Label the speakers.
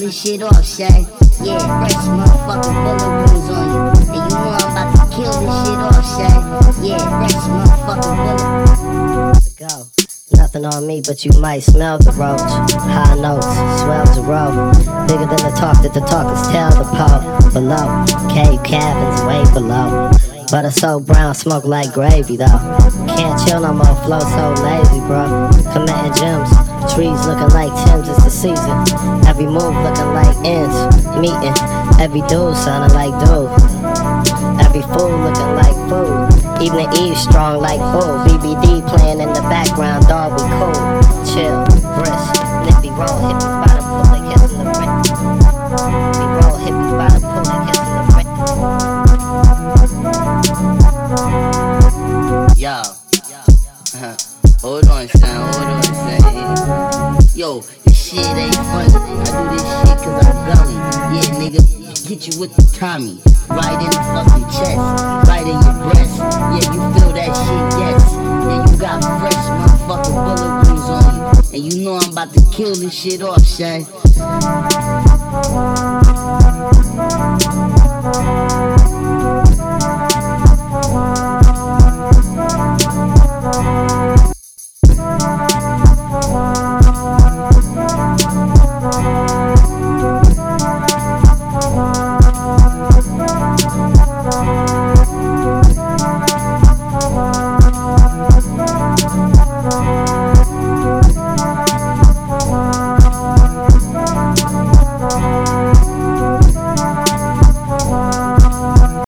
Speaker 1: this shit off, Shay. Yeah, fresh motherfucking bullet wounds on you. And you know I'm about to kill this shit off, Shay. Yeah, fresh motherfucking bullet. Let's go. Nothing on me, but you might smell the roach. High notes, swells the road. Bigger than the talk that the talkers tell the pole. Below, cave cabins way below. Butter so brown, smoke like gravy though. Can't chill no more, flow so lazy, bro. Committing gems, trees looking like Tim's, it's the season. Every move looking like ends, meeting. Every dude sounding like dude. Every fool looking like food. Even the Eve strong like bull. BBD playing in the background, dog we cool. Chill, brisk, nippy roll, hippie by the pool, they kissing the ring. We roll hippies by the pool, they kissing the ring. Yo, hold on, son, Yo, this shit ain't funny. I do this shit cause I'm gully. Yeah, nigga, get you with the Tommy. Right in the fucking chest, right in your breast. Yeah, you feel that shit, yes. Yeah, you got fresh motherfucking bullet wounds on you. And you know I'm about to kill this shit off, Shay.